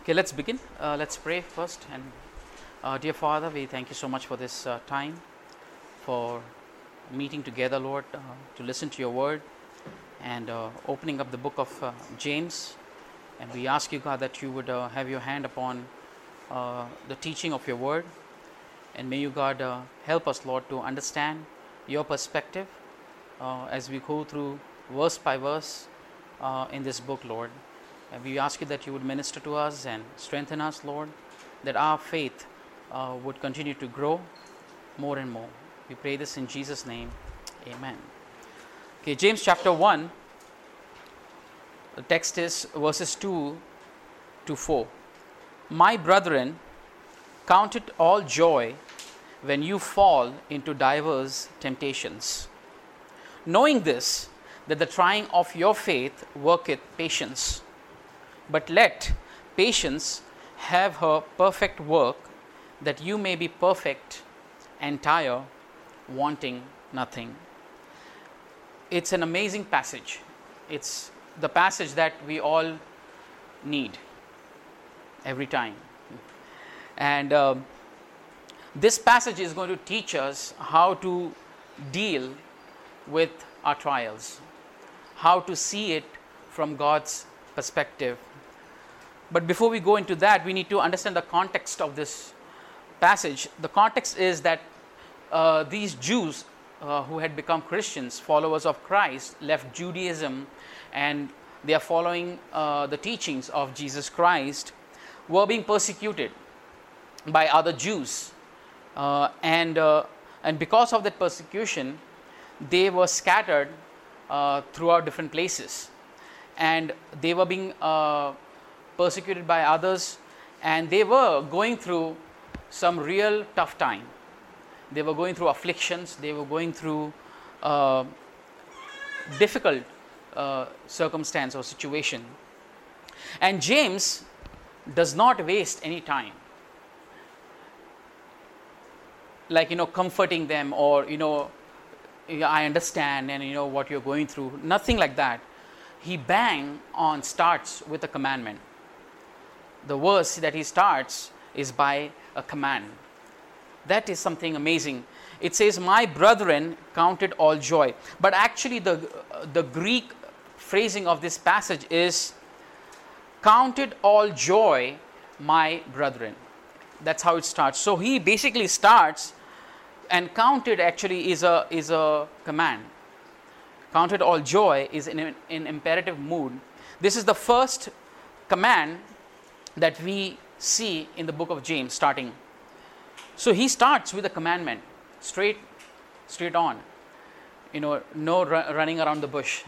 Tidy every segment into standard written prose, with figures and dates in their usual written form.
Okay, let's begin. Let's pray first. And dear Father, we thank you so much for this time, for meeting together, Lord, to listen to your word and opening up the book of James. And we ask you, God, that you would have your hand upon the teaching of your word. And may you, God, help us, Lord, to understand your perspective as we go through verse by verse in this book, Lord. And we ask you that you would minister to us and strengthen us, Lord, that our faith would continue to grow more and more. We pray this in Jesus' name. Amen. Okay, James chapter 1, the text is verses 2 to 4. My brethren, count it all joy when you fall into divers temptations, knowing this, that the trying of your faith worketh patience. But let patience have her perfect work, that you may be perfect, entire, wanting nothing. It's an amazing passage. It's the passage that we all need every time. And this passage is going to teach us how to deal with our trials, how to see it from God's perspective. But before we go into that, we need to understand the context of this passage. The context is that these Jews who had become Christians, followers of Christ, left Judaism and they are following the teachings of Jesus Christ, were being persecuted by other Jews. And because of that persecution, they were scattered throughout different places. And they were being persecuted by others, and they were going through some real tough time. They were going through afflictions, they were going through difficult circumstance or situation. And James does not waste any time, like, comforting them or, I understand and what you're going through. Nothing like that. He starts with a commandment. The verse that he starts is by a command. That is something amazing. It says, my brethren, count it all joy. But actually the Greek phrasing of this passage is, count it all joy, my brethren. That's how it starts. So he basically starts, and count it actually is a command. Count it all joy is in imperative mood. This is the first command that we see in the book of James starting. So he starts with a commandment, straight on. No running around the bush.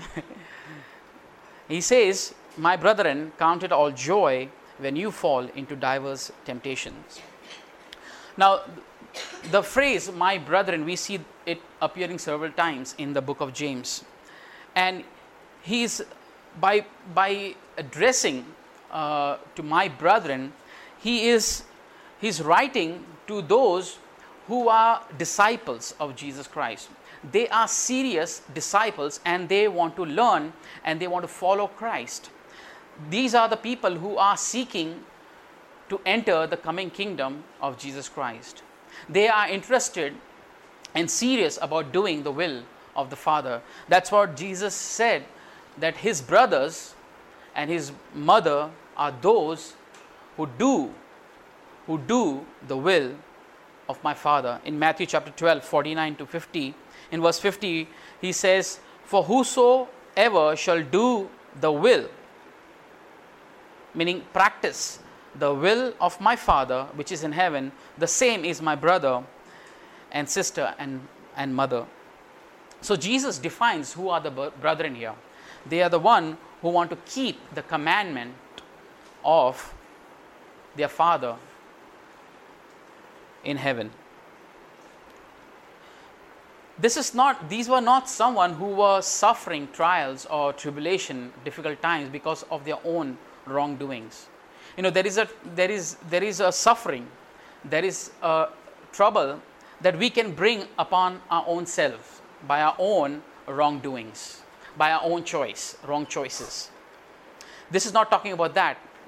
He says, my brethren, count it all joy when you fall into diverse temptations. Now, the phrase, my brethren, we see it appearing several times in the book of James. And he's, by addressing to my brethren, he's writing to those who are disciples of Jesus Christ. They are serious disciples and they want to learn and they want to follow Christ. These are the people who are seeking to enter the coming kingdom of Jesus Christ. They are interested and serious about doing the will of the Father. That's what Jesus said, that his brothers and his mother are those who do the will of my Father. In Matthew chapter 12, 49 to 50, in verse 50, he says, for whosoever shall do the will, meaning practice the will of my Father which is in heaven, the same is my brother and sister and mother. So Jesus defines who are the brethren here. They are the one who want to keep the commandment of their Father in heaven. These were not someone who were suffering trials or tribulation, difficult times because of their own wrongdoings. There is a suffering, there is a trouble that we can bring upon our own selves by our own wrongdoings, by our own wrong choices. This is not talking about that.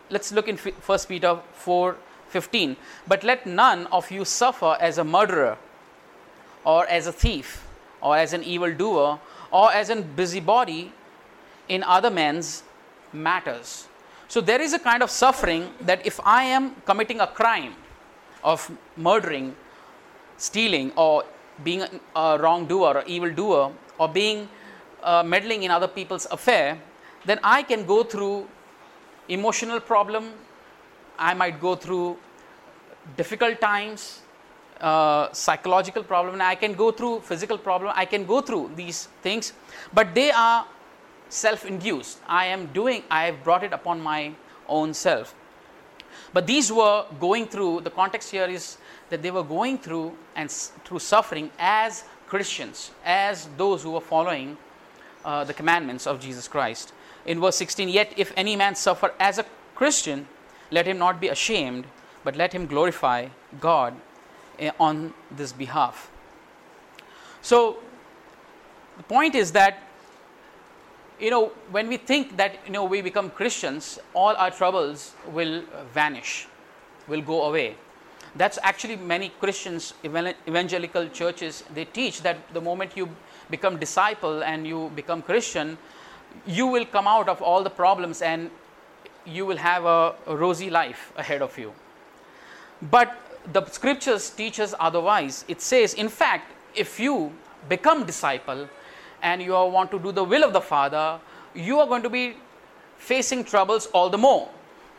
let's look in 1 Peter 4:15. But let none of you suffer as a murderer, or as a thief, or as an evildoer, or as a busybody in other men's matters. So there is a kind of suffering that if I am committing a crime of murdering, stealing, or being a wrongdoer or evildoer, or being meddling in other people's affair, then I can go through emotional problem, I might go through difficult times, psychological problem, and I can go through physical problem, I can go through these things, but they are self-induced. I have brought it upon my own self. But these were going through, the context here is that they were going through and through suffering as Christians, as those who were following the commandments of Jesus Christ. In verse 16, yet if any man suffer as a Christian, let him not be ashamed, but let him glorify God on this behalf. So the point is that, when we think that, we become Christians, all our troubles will vanish, will go away. That's actually many Christians, evangelical churches, they teach that the moment you become disciple and you become Christian, you will come out of all the problems and you will have a rosy life ahead of you. But the scriptures teach us otherwise. It says, in fact, if you become disciple and you want to do the will of the Father, you are going to be facing troubles all the more.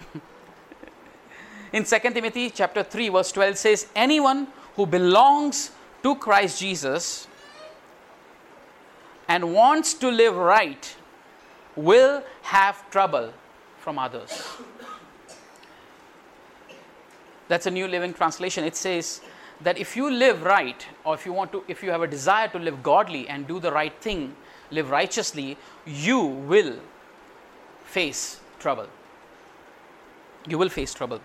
In 2 Timothy chapter 3 verse 12 says, anyone who belongs to Christ Jesus and wants to live right will have trouble from others. That's a New Living Translation. It says that if you live right, or if you have a desire to live godly and do the right thing, live righteously, you will face trouble. You will face trouble.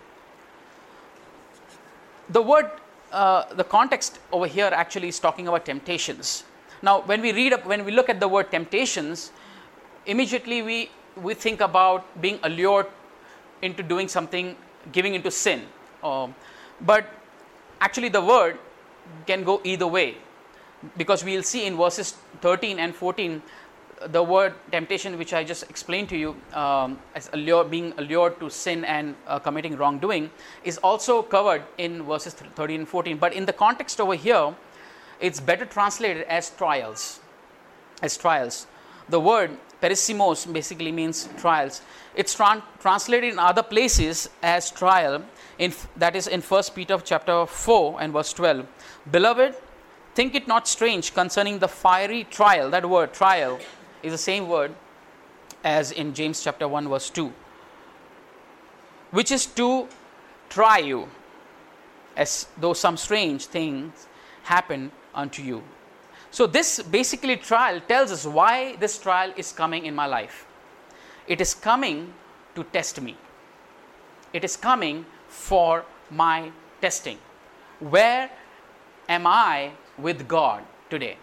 The word, the context over here actually is talking about temptations. Now, when we look at the word temptations, immediately we think about being allured into doing something, giving into sin. But actually the word can go either way, because we will see in verses 13 and 14 the word temptation, which I just explained to you as being allured to sin and committing wrongdoing, is also covered in verses 13 and 14. But in the context over here, it's better translated as trials. As trials. The word perissimos basically means trials. It's translated in other places as trial. That is in 1 Peter chapter 4 and verse 12. Beloved, think it not strange concerning the fiery trial. That word trial is the same word as in James chapter 1 verse 2, which is to try you, as though some strange things happen unto you. So this basically trial tells us why this trial is coming in my life. It is coming to test me. It is coming for my testing. Where am I with God today?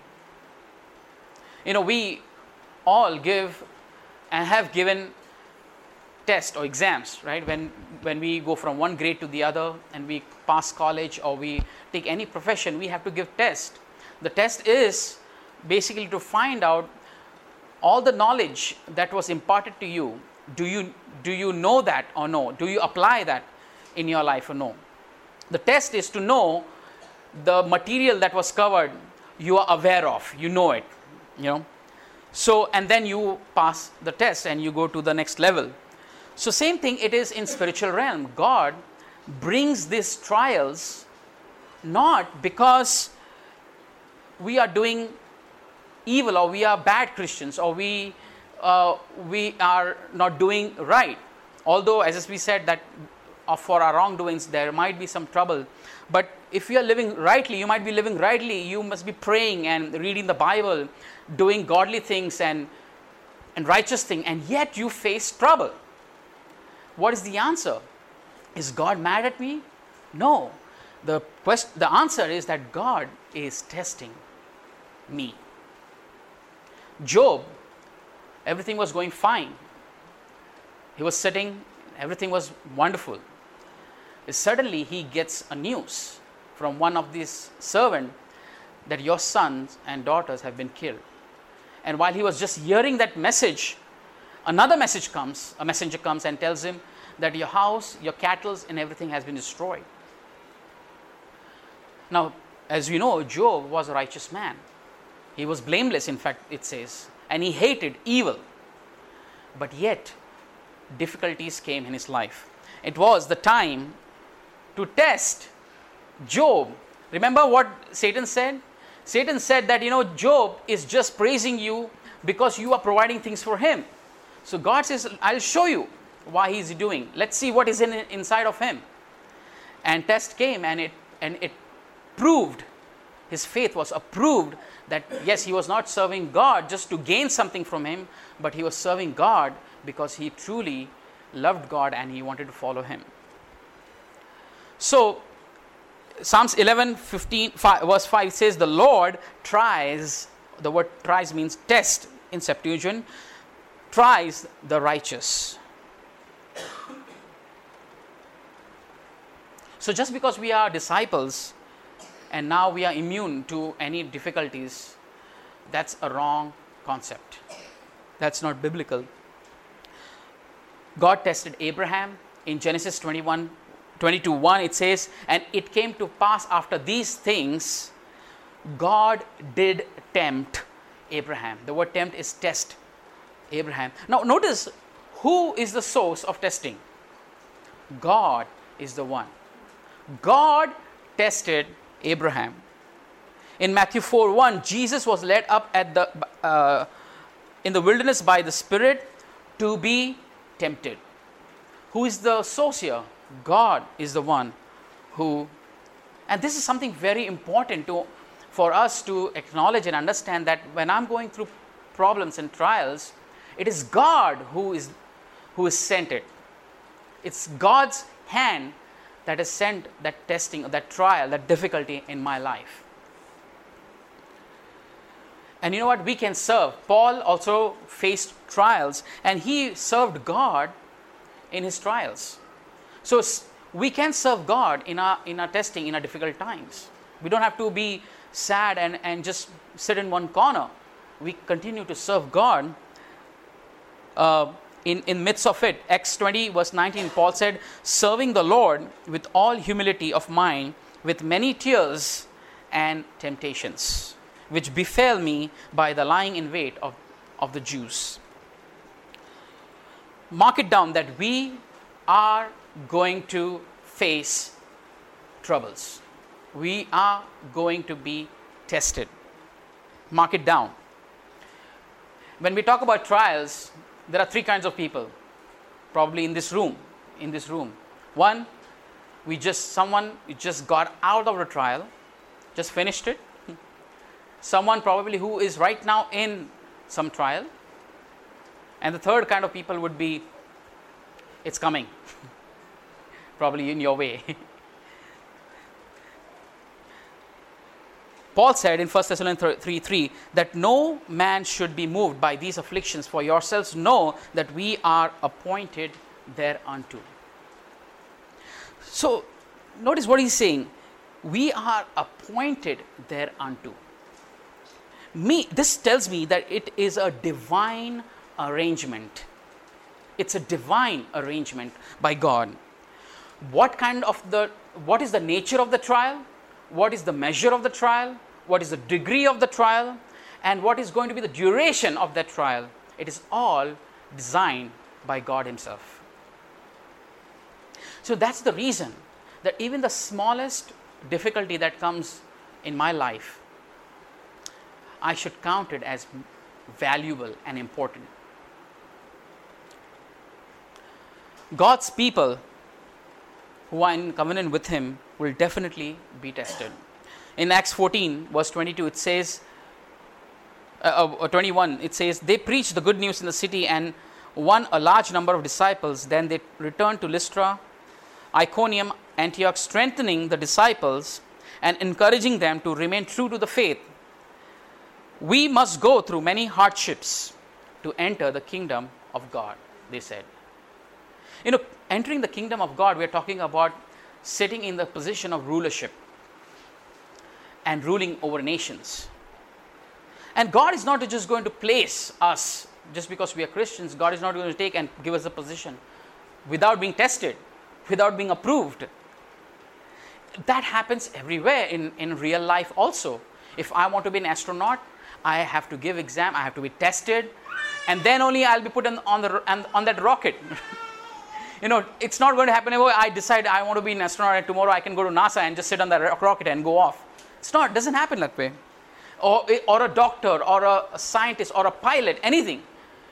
We all give and have given tests or exams, right? When we go from one grade to the other and we pass college or we take any profession, we have to give tests. The test is basically to find out all the knowledge that was imparted to you. Do you know that or no? Do you apply that in your life or no? The test is to know the material that was covered, you are aware of, you know it, So, and then you pass the test and you go to the next level. So same thing it is in spiritual realm. God brings these trials not because we are doing evil or we are bad Christians or we are not doing right. Although, as we said, that for our wrongdoings there might be some trouble. But if you are living rightly, you might be living rightly. You must be praying and reading the Bible, doing godly things and righteous things, and yet you face trouble. What is the answer? Is God mad at me? No. The answer is that God is testing me. Job, everything was going fine. He was sitting everything was wonderful. Suddenly he gets a news from one of these servants that your sons and daughters have been killed. And while he was just hearing that message, another message comes, a messenger comes and tells him that your house, your cattle and everything has been destroyed. Now, as you know, Job was a righteous man. He was blameless, in fact, it says, and he hated evil. But yet, difficulties came in his life. It was the time to test Job. Remember what Satan said? Satan said that, Job is just praising you because you are providing things for him. So God says, I'll show you why he's doing. Let's see what is inside of him. And test came, and it proved, his faith was approved that yes, he was not serving God just to gain something from him, but he was serving God because he truly loved God and he wanted to follow him. So Psalms 11:15 verse 5 says, the Lord tries, the word tries means test in Septuagint, tries the righteous. So just because we are disciples and now we are immune to any difficulties, that's a wrong concept. That's not biblical. God tested Abraham in Genesis 22:1. It says, and it came to pass after these things, God did tempt Abraham. The word tempt is test Abraham. Now notice, who is the source of testing? God is the one. God tested Abraham. In Matthew 4:1, Jesus was led up in the wilderness by the Spirit to be tempted. Who is the source here? God is the one who, and this is something very important for us to acknowledge and understand, that when I'm going through problems and trials, it is God who is sent it. It's God's hand that has sent that testing, that trial, that difficulty in my life. And you know what? We can serve. Paul also faced trials, and he served God in his trials. So we can serve God in our testing, in our difficult times. We don't have to be sad and just sit in one corner. We continue to serve God in midst of it. Acts 20 verse 19, Paul said, serving the Lord with all humility of mind, with many tears and temptations, which befell me by the lying in wait of the Jews. Mark it down that we are going to face troubles. We are going to be tested. Mark it down. When we talk about trials, there are three kinds of people, probably in this room. One, you just got out of the trial, just finished it. Someone probably who is right now in some trial. And the third kind of people would be, it's coming, probably in your way. Paul said in 1 Thessalonians 3:3 that no man should be moved by these afflictions, for yourselves know that we are appointed thereunto. So notice what he's saying. We are appointed thereunto. This tells me that it is a divine arrangement. It's a divine arrangement by God. What is the nature of the trial? What is the measure of the trial? What is the degree of the trial? And what is going to be the duration of that trial? It is all designed by God himself. So that's the reason that even the smallest difficulty that comes in my life, I should count it as valuable and important. God's people who are in covenant with him will definitely be tested. In Acts 14 verse 22 it says, 21 it says, they preached the good news in the city and won a large number of disciples. Then they returned to Lystra, Iconium, Antioch, strengthening the disciples and encouraging them to remain true to the faith. We must go through many hardships to enter the kingdom of God, they said. entering the kingdom of God, we are talking about sitting in the position of rulership and ruling over nations. And God is not just going to place us just because we are Christians. God is not going to take and give us a position without being tested, without being approved. That happens everywhere in real life also. If I want to be an astronaut, I have to give exam, I have to be tested, and then only I'll be put on that rocket. It's not going to happen. I decide I want to be an astronaut and tomorrow I can go to NASA and just sit on that rocket and go off. It doesn't happen that way. Or a doctor, or a scientist, or a pilot, anything.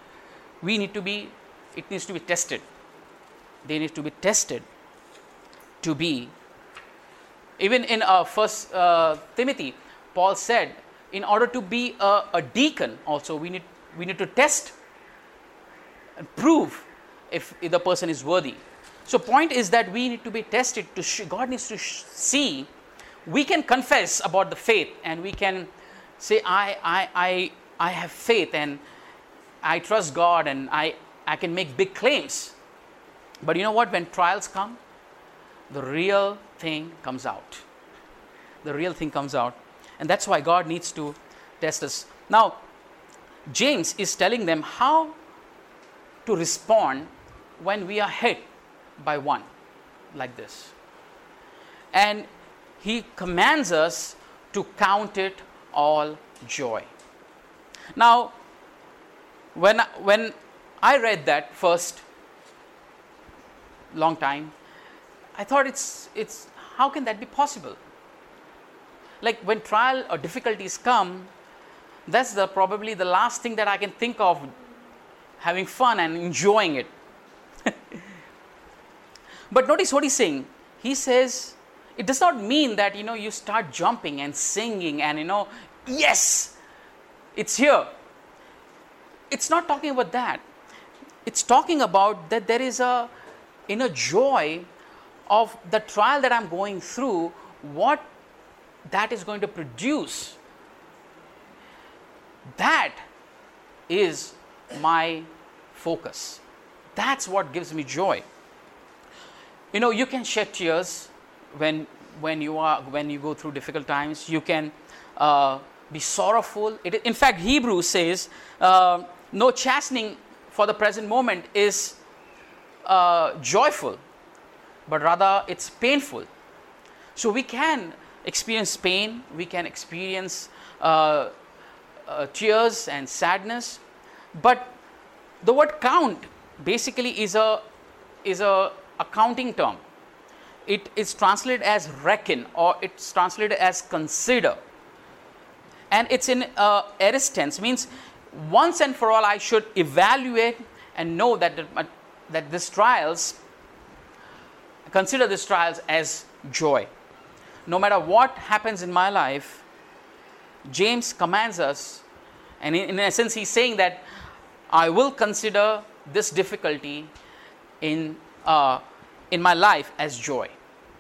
It needs to be tested. They need to be tested to be. Even in 1 Timothy, Paul said, in order to be a deacon also, we need to test and prove if the person is worthy. So point is that we need to be tested. God needs to see. We can confess about the faith, and we can say, I have faith, and I trust God, and I can make big claims. But you know what? When trials come, the real thing comes out. The real thing comes out. And that's why God needs to test us. Now, James is telling them how to respond when we are hit by one like this. And he commands us to count it all joy. Now, when I read that first, long time, I thought it's how can that be possible? Like when trial or difficulties come, that's probably the last thing that I can think of, having fun and enjoying it. But notice what he's saying. He says, it does not mean that, you start jumping and singing and, yes, it's here. It's not talking about that. It's talking about that there is a inner joy of the trial that I'm going through, what that is going to produce. That is my focus. That's what gives me joy. You can shed tears when you go through difficult times. You can be sorrowful. In fact, Hebrews says, no chastening for the present moment is joyful, but rather it's painful. So we can experience pain, we can experience tears and sadness, but the word count basically is a accounting term. It is translated as reckon, or it's translated as consider, and it's in aorist tense, means once and for all I should evaluate and know that these trials, consider these trials as joy. No matter what happens in my life, James commands us, and in essence he's saying that I will consider this difficulty in my life as joy.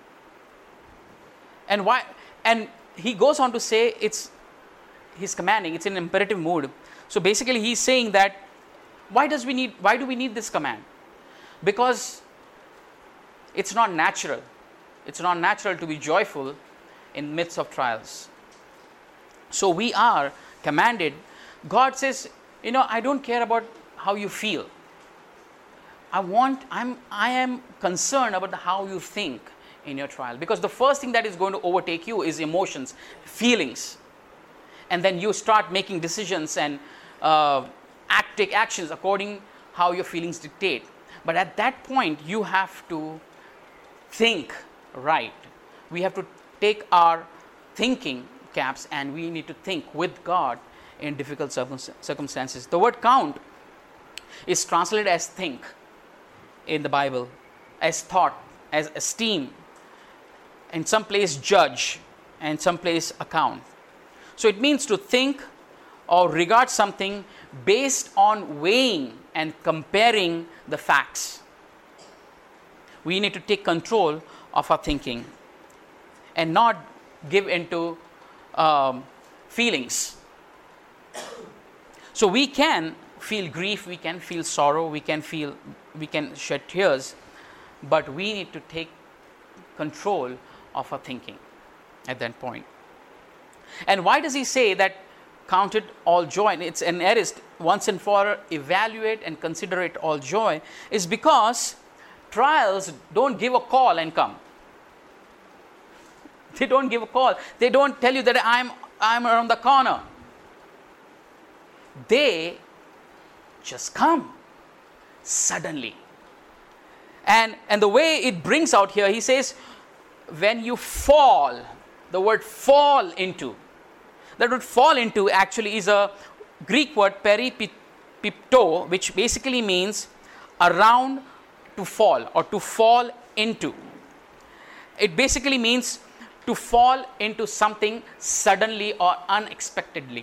And why? And he goes on to say he's commanding, it's in imperative mood. So basically he's saying that why do we need this command? Because it's not natural. It's not natural to be joyful in midst of trials. So we are commanded. God says, I don't care about how you feel. I am concerned about how you think in your trial, because the first thing that is going to overtake you is emotions, feelings, and then you start making decisions and take actions according how your feelings dictate. But at that point, you have to think right. We have to take our thinking caps and we need to think with God in difficult circumstances. The word count is translated as think in the Bible, as thought, as esteem, in some place judge, and some place account. So it means to think or regard something based on weighing and comparing the facts. We need to take control of our thinking and not give into feelings. So we can feel grief, we can feel sorrow, we can shed tears, but we need to take control of our thinking at that point. And why does he say that count it all joy? It's an aorist, once and for evaluate and consider it all joy, is because trials don't give a call and come. They don't give a call. They don't tell you that I'm around the corner. They just come suddenly. And the way it brings out here, he says, when you fall, the word fall into, that word fall into actually is a Greek word peripipto, which basically means around to fall or to fall into. It basically means to fall into something suddenly or unexpectedly.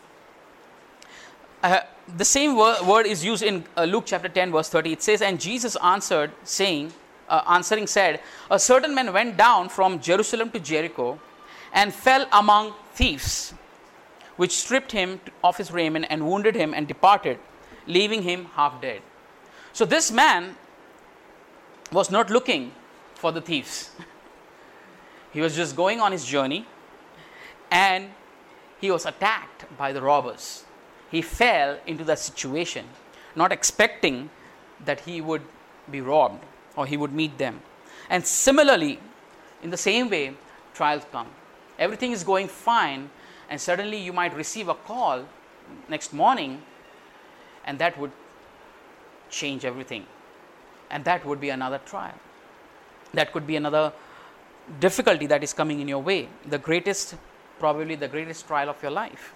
The same word is used in Luke chapter 10 verse 30. It says, and Jesus answered, answering said, a certain man went down from Jerusalem to Jericho and fell among thieves, which stripped him of his raiment and wounded him and departed, leaving him half dead. So this man was not looking for the thieves. He was just going on his journey, and he was attacked by the robbers. He fell into that situation, not expecting that he would be robbed or he would meet them. And similarly, in the same way, trials come. Everything is going fine, and suddenly you might receive a call next morning, and that would change everything. And that would be another trial. That could be another difficulty that is coming in your way. Probably the greatest trial of your life.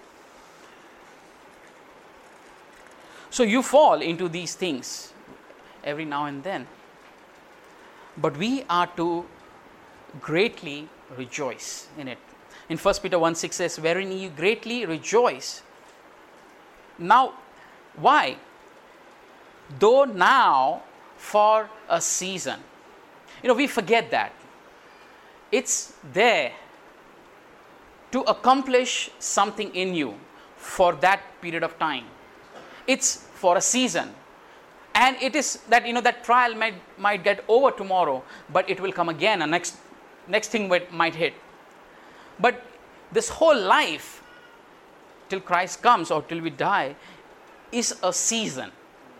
So you fall into these things every now and then. But we are to greatly rejoice in it. In 1 Peter 1:6 says, wherein you greatly rejoice. Now, why? Though now for a season. We forget that. It's there to accomplish something in you for that period of time. It's for a season. And it is that, that trial might get over tomorrow, but it will come again, and next thing might hit. But this whole life, till Christ comes or till we die, is a season.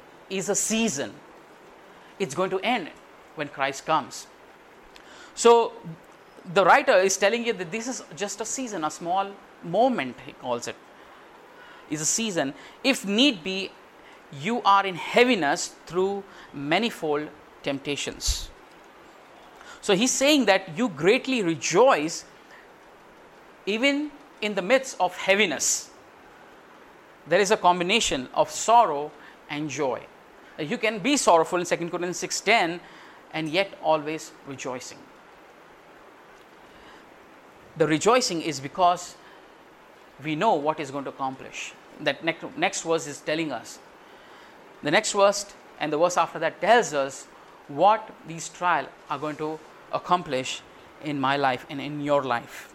It's going to end when Christ comes. So the writer is telling you that this is just a season, a small moment, he calls it, is a season. If need be, you are in heaviness through manifold temptations. So he's saying that you greatly rejoice even in the midst of heaviness. There is a combination of sorrow and joy. You can be sorrowful in 2 Corinthians 6:10 and yet always rejoicing. The rejoicing is because we know what is going to accomplish. That next verse is telling us. The next verse and the verse after that tells us what these trials are going to accomplish in my life and in your life.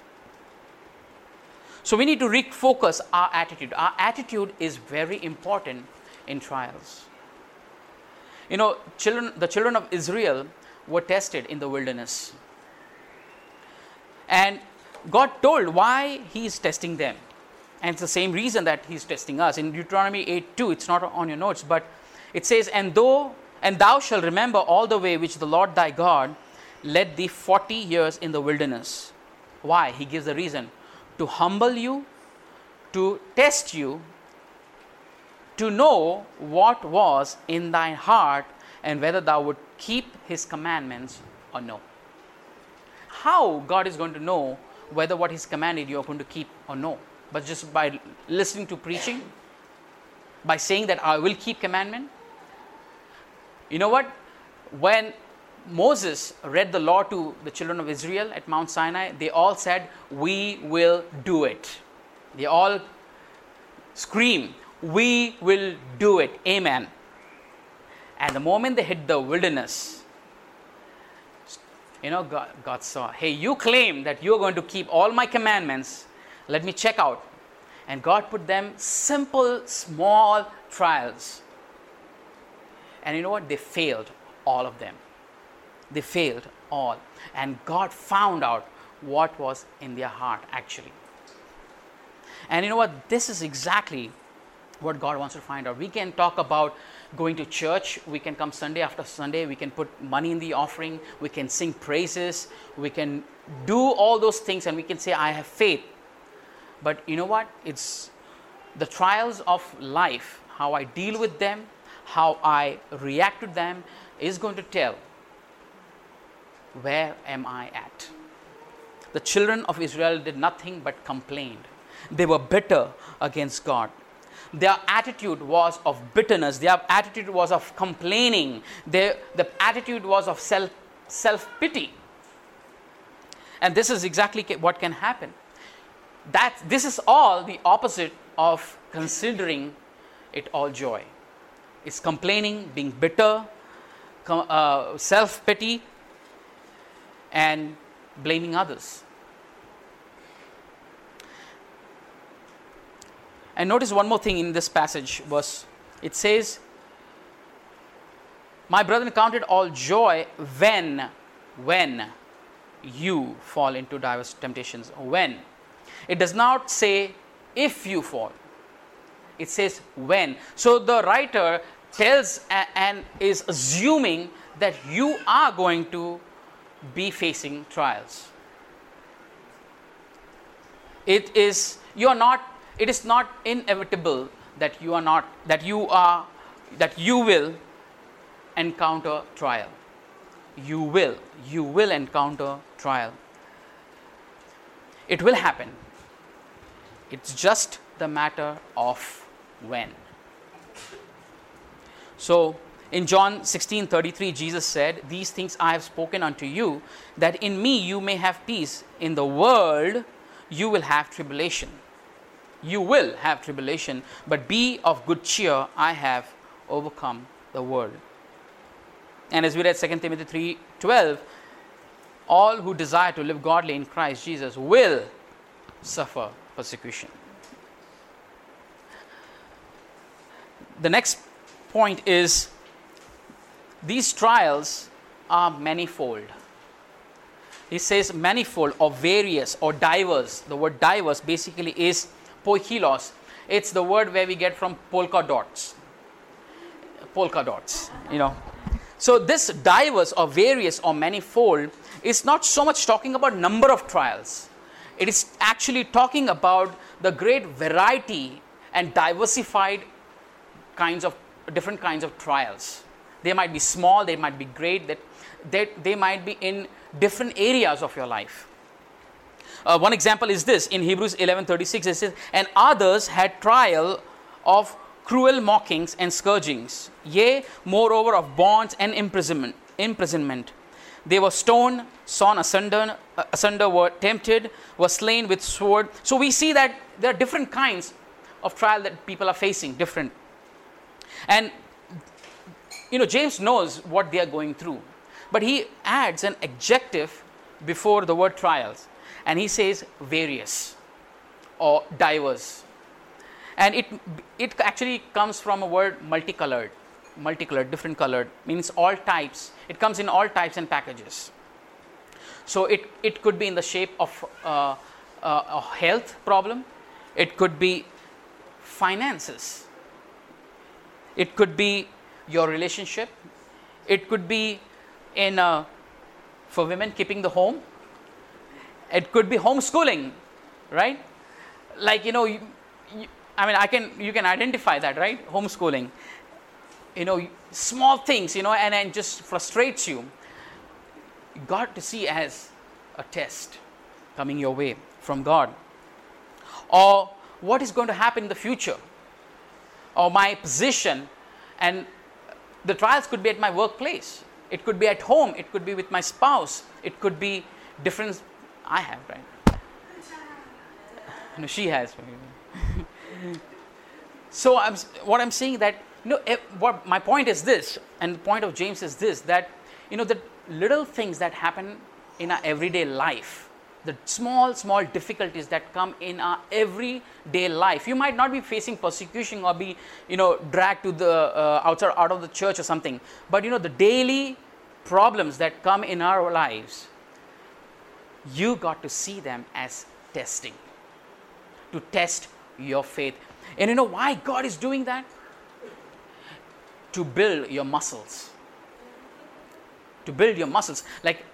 So we need to refocus our attitude. Our attitude is very important in trials. The children of Israel were tested in the wilderness. And God told why He is testing them. And it's the same reason that He's testing us. In Deuteronomy 8:2, it's not on your notes, but it says, And thou shalt remember all the way which the Lord thy God led thee 40 years in the wilderness. Why? He gives the reason. To humble you, to test you, to know what was in thine heart, and whether thou would keep His commandments or no. How God is going to know whether what He's commanded you are going to keep or no? But just by listening to preaching? By saying that I will keep commandment? You know what? When Moses read the law to the children of Israel at Mount Sinai, they all said, we will do it. They all scream, we will do it. Amen. And the moment they hit the wilderness, God saw, hey, you claim that you're going to keep all my commandments. Let me check out. And God put them simple, small trials. And you know what? They failed, all of them. They failed all. And God found out what was in their heart actually. And you know what? This is exactly what God wants to find out. We can talk about going to church. We can come Sunday after Sunday. We can put money in the offering. We can sing praises. We can do all those things and we can say, I have faith. But you know what? It's the trials of life, how I deal with them, how I react to them is going to tell where am I at. The children of Israel did nothing but complained. They were bitter against God. Their attitude was of bitterness. Their attitude was of complaining. The attitude was of self-pity. And this is exactly what can happen. This is all the opposite of considering it all joy. It's complaining, being bitter, self-pity, and blaming others. And notice one more thing in this passage was, it says, my brethren, count it all joy when you fall into diverse temptations. When. It does not say if you fall. It says when. So the writer tells and is assuming that you are going to be facing trials. It is not inevitable that you will encounter trial. You will encounter trial. It will happen. It's just the matter of when. So in John 16:33, Jesus said, these things I have spoken unto you, that in me you may have peace. In the world you will have tribulation. You will have tribulation, but be of good cheer. I have overcome the world. And as we read 2 Timothy 3:12, all who desire to live godly in Christ Jesus will suffer persecution. The next point is, these trials are manifold. He says manifold or various or diverse. The word diverse basically is poikilos. It's the word where we get from polka dots. Polka dots, So this diverse or various or manifold is not so much talking about number of trials. It is actually talking about the great variety and diversified different kinds of trials. They might be small, they might be great, that they might be in different areas of your life. One example is this. In Hebrews 11:36, it says, and others had trial of cruel mockings and scourgings, yea, moreover of bonds and imprisonment. They were stoned, sawn asunder, were tempted, were slain with sword. So we see that there are different kinds of trial that people are facing, different. And, James knows what they are going through. But he adds an adjective before the word trials. And he says various or diverse. And it actually comes from a word multicolored, different colored, means all types. It comes in all types and packages. So it could be in the shape of a health problem. It could be finances. It could be your relationship. It could be for women keeping the home. It could be homeschooling, right? Like, you can identify that, right? Homeschooling. Small things, and just frustrates you. You got to see as a test coming your way from God. Or what is going to happen in the future? Or my position, and the trials could be at my workplace. It could be at home. It could be with my spouse. It could be different. I have, right? No, she has. So what I'm saying that, what my point is this, and the point of James is this, that, the little things that happen in our everyday life, the small difficulties that come in our everyday life. You might not be facing persecution or be, dragged to the out of the church or something. But, the daily problems that come in our lives, you got to see them as testing, to test your faith. And you know why God is doing that? To build your muscles. To build your muscles. Like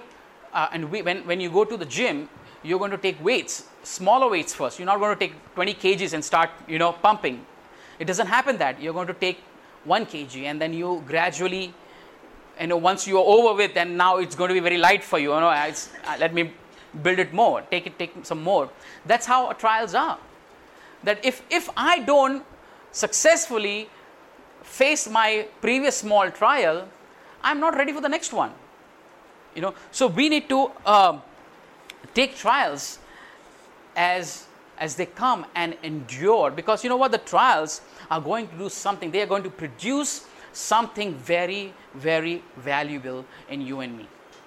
when you go to the gym, you're going to take weights, smaller weights first. You're not going to take 20 kgs and start, pumping. It doesn't happen that. You're going to take 1 kg and then you gradually, once you're over with, and now it's going to be very light for you. Let me build it more. Take some more. That's how trials are. That if I don't successfully face my previous small trial, I'm not ready for the next one. So we need to take trials as they come and endure, because you know what, the trials are going to do something. They are going to produce something very, very valuable in you and me.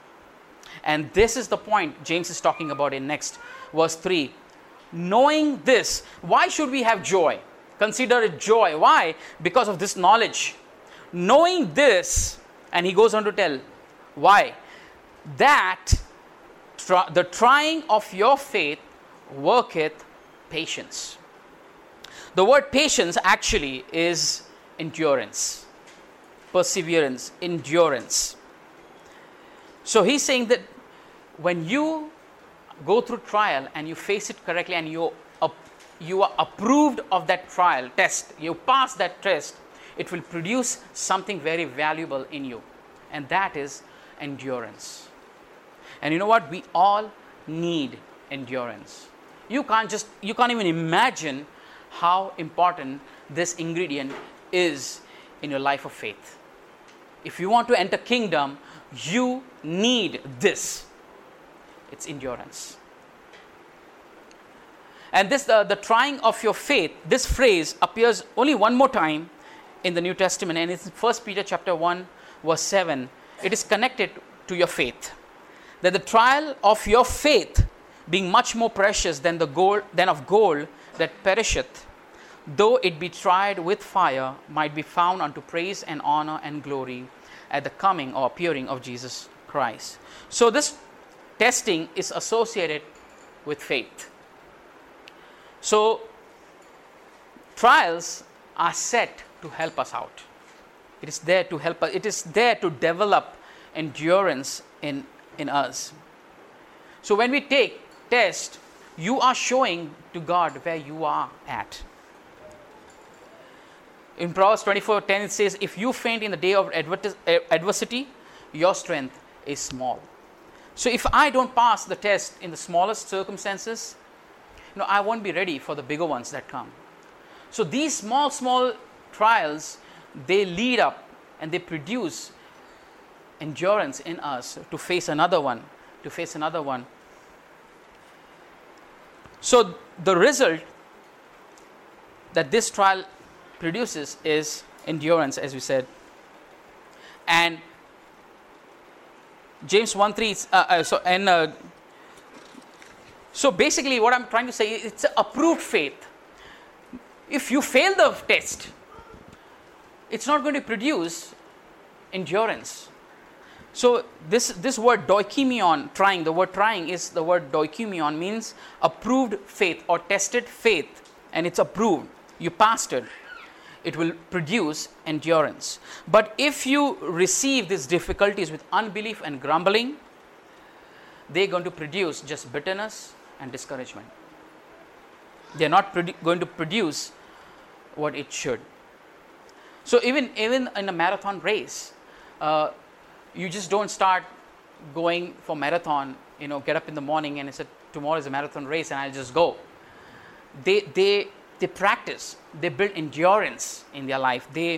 And this is the point James is talking about in next verse 3. Knowing this, why should we have joy? Consider it joy. Why? Because of this knowledge. Knowing this, and he goes on to tell why, that the trying of your faith worketh patience. The word patience actually is endurance, perseverance, endurance. So he's saying that when you go through trial and you face it correctly and you are approved of that trial test, you pass that test, it will produce something very valuable in you, and that is endurance. And you know what? We all need endurance. You can't even imagine how important this ingredient is in your life of faith. If you want to enter kingdom, you need this. It's endurance. And this, the trying of your faith, this phrase appears only one more time in the New Testament, and it's in 1 Peter chapter 1, verse 7. It is connected to your faith. That the trial of your faith, being much more precious than of gold that perisheth, though it be tried with fire, might be found unto praise and honor and glory at the coming or appearing of Jesus Christ. So this testing is associated with faith. So trials are set to help us out. It is there to help us. It is there to develop endurance in us. So when we take test, you are showing to God where you are at. In Proverbs 24:10 it says, if you faint in the day of adversity, your strength is small. So if I don't pass the test in the smallest circumstances, I won't be ready for the bigger ones that come. So these small trials, they lead up and they produce endurance in us to face another one. So the result that this trial produces is endurance, as we said. And James 1:3. So basically, what I'm trying to say is, it's an approved faith. If you fail the test, it's not going to produce endurance. So this word doikimion, trying, the word trying is the word doikimion, means approved faith or tested faith, and it's approved. You passed it. It will produce endurance. But if you receive these difficulties with unbelief and grumbling, they're going to produce just bitterness and discouragement. They're not going to produce what it should. So even in a marathon race, you just don't start going for marathon, get up in the morning and say, tomorrow is a marathon race and I'll just go. They practice, they build endurance in their life. They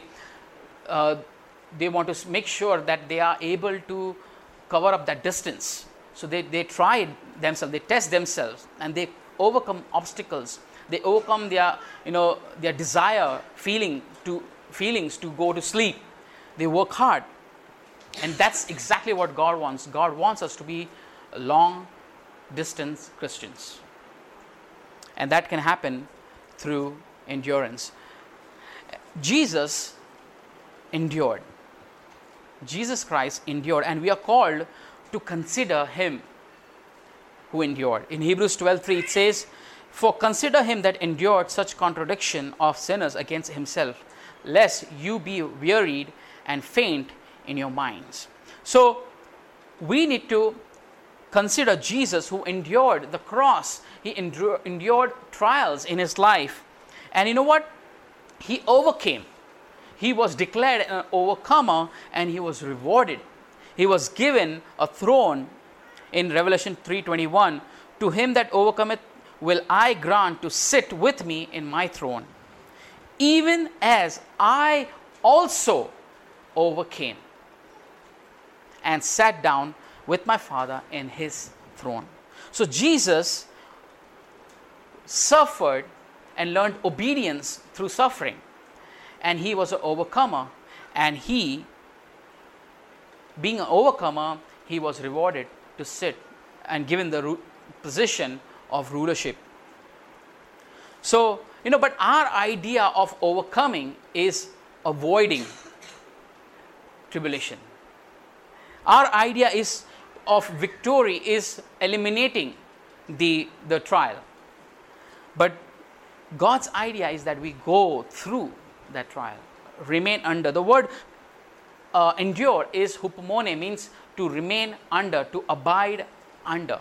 want to make sure that they are able to cover up that distance. So they try themselves, they test themselves, and they overcome obstacles. They overcome their desire, feelings to go to sleep. They work hard. And that's exactly what God wants. God wants us to be long distance Christians. And that can happen through endurance. Jesus endured. Jesus Christ endured, and we are called to consider him who endured. In Hebrews 12:3 it says, "For consider him that endured such contradiction of sinners against himself, lest you be wearied and faint in your minds." So we need to consider Jesus, who endured the cross. He endured trials in his life. And you know what? He overcame. He was declared an overcomer, and he was rewarded. He was given a throne in Revelation 3:21. "To him that overcometh will I grant to sit with me in my throne, even as I also overcame and sat down with my Father in his throne." So Jesus suffered and learned obedience through suffering, and he was an overcomer, and he, being an overcomer, he was rewarded to sit and given the position of rulership. So, but our idea of overcoming is avoiding tribulation. Our idea of victory is eliminating the trial. But God's idea is that we go through that trial, remain under. The word endure is hupomone, means to remain under, to abide under.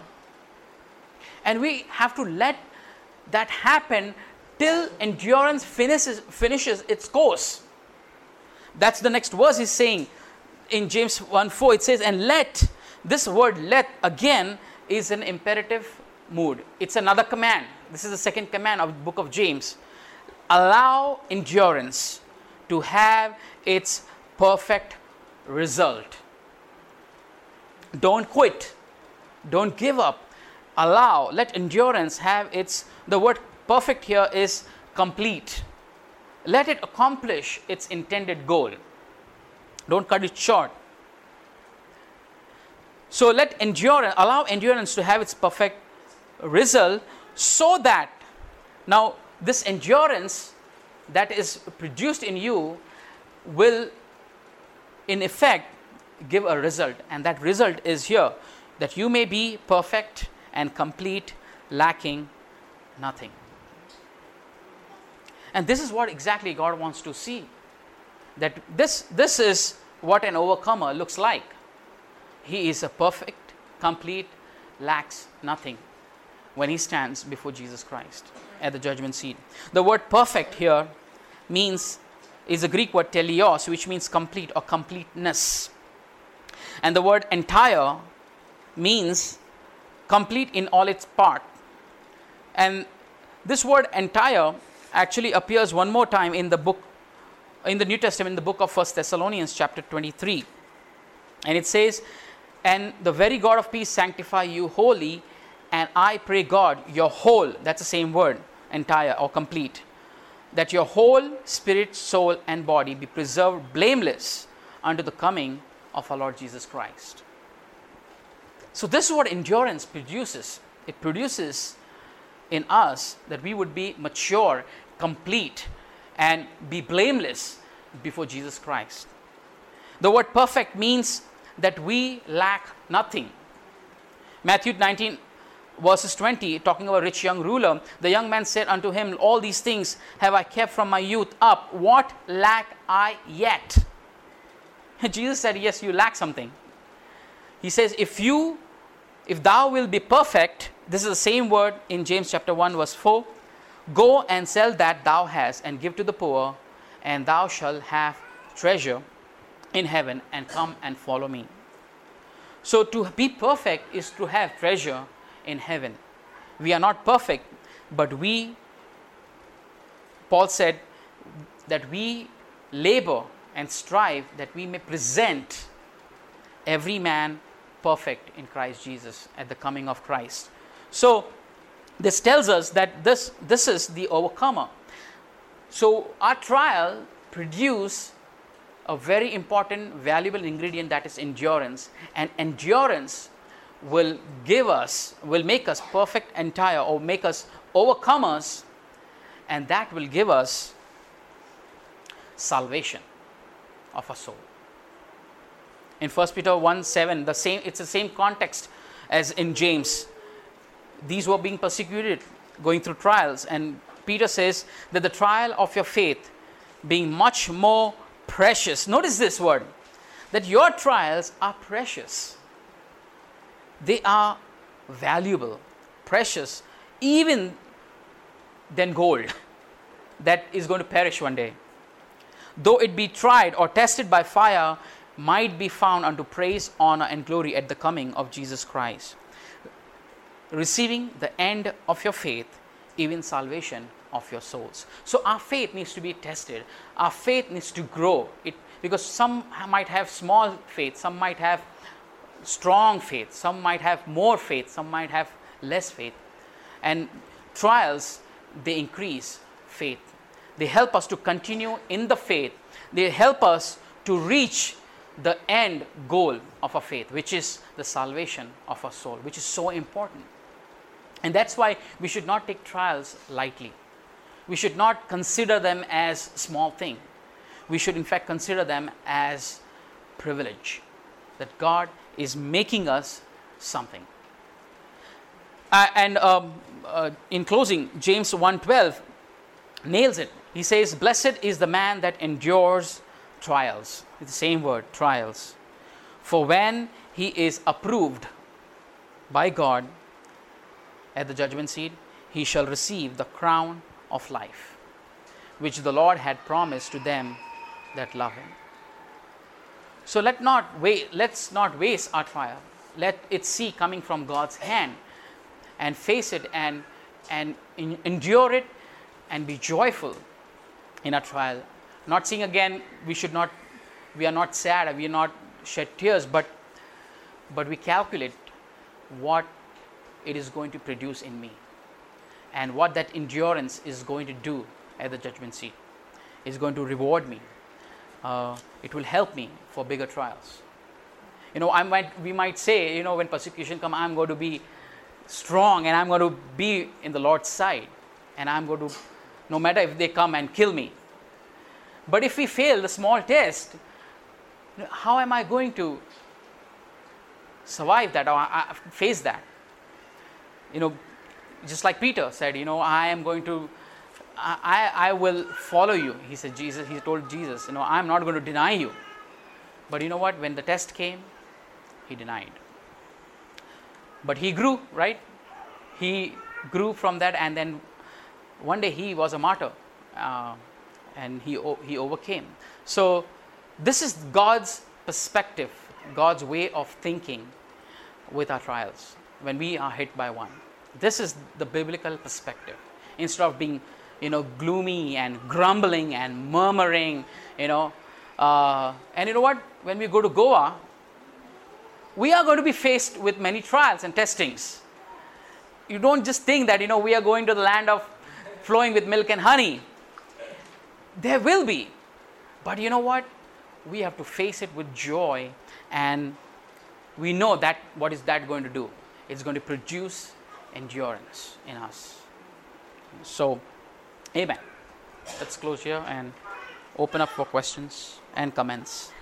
And we have to let that happen till endurance finishes its course. That's the next verse is saying in James 1:4. It says, "And let," this word "let" again is an imperative mood. It's another command. This is the second command of the book of James. Allow endurance to have its perfect result. Don't quit. Don't give up. Let endurance have the word perfect here is complete. Let it accomplish its intended goal. Don't cut it short. So allow endurance to have its perfect result, so that now this endurance that is produced in you will in effect give a result, and that result is here, that you may be perfect and complete, lacking nothing. And this is what exactly God wants to see, that this is what an overcomer looks like. He is a perfect, complete, lacks nothing when he stands before Jesus Christ at the judgment seat. The word perfect here is a Greek word teleos, which means complete or completeness. And the word entire means complete in all its part. And this word entire actually appears one more time in the New Testament, in the book of 1 Thessalonians chapter 23. And it says, "And the very God of peace sanctify you wholly, and I pray God, your whole," that's the same word, entire or complete, "that your whole spirit, soul, and body be preserved blameless unto the coming of our Lord Jesus Christ." So this is what endurance produces. It produces in us that we would be mature, complete, and be blameless before Jesus Christ. The word perfect means that we lack nothing. Matthew 19 verses 20, talking about a rich young ruler, "The young man said unto him, All these things have I kept from my youth up. What lack I yet?" Jesus said, yes, you lack something. He says, if thou wilt be perfect, this is the same word in James chapter 1 verse 4, "Go and sell that thou hast and give to the poor, and thou shalt have treasure in heaven, and come and follow me." So to be perfect is to have treasure in heaven. We are not perfect, but Paul said that we labor and strive that we may present every man perfect in Christ Jesus at the coming of Christ. So this tells us that this is the overcomer. So our trial produce a very important, valuable ingredient, that is endurance. And endurance will make us perfect, entire, or make us overcomers, and that will give us salvation of our soul. In 1 Peter 1:7, it's the same context as in James. These were being persecuted, going through trials, and Peter says that the trial of your faith being much more precious. Notice this word, that your trials are precious. They are valuable, precious, even than gold that is going to perish one day. Though it be tried or tested by fire, might be found unto praise, honor, and glory at the coming of Jesus Christ. Receiving the end of your faith, even salvation of your souls. So our faith needs to be tested. Our faith needs to grow. Because some might have small faith, some might have strong faith, some might have more faith, some might have less faith. And trials, they increase faith. They help us to continue in the faith. They help us to reach the end goal of our faith, which is the salvation of our soul, which is so important. And that's why we should not take trials lightly. We should not consider them as small thing. We should in fact consider them as privilege, that God is making us something. In closing, James 1:12 nails it. He says, blessed is the man that endures trials. It's the same word, trials. For when he is approved by God at the judgment seat, he shall receive the crown of life, which the Lord had promised to them that love him. So let's not waste our trial. Let it see coming from God's hand, and face it and endure it and be joyful in our trial. Not seeing again, we are not sad, we are not shed tears, but we calculate what it is going to produce in me, and what that endurance is going to do at the judgment seat. Is going to reward me. It will help me for bigger trials. We might say, when persecution comes, I'm going to be strong and I'm going to be in the Lord's side, and I'm going to, no matter if they come and kill me. But if we fail the small test, how am I going to survive that or face that? Just like Peter said, I will follow you. He told Jesus, I'm not going to deny you. But you know what? When the test came, he denied. But he grew, right? He grew from that, and then one day he was a martyr, and he overcame. So this is God's perspective, God's way of thinking with our trials when we are hit by one. This is the biblical perspective. Instead of being, gloomy and grumbling and murmuring, and you know what? When we go to Goa, we are going to be faced with many trials and testings. You don't just think that, we are going to the land of flowing with milk and honey. There will be. But you know what? We have to face it with joy, and we know that what is that going to do? It's going to produce endurance in us. So, amen. Let's close here and open up for questions and comments.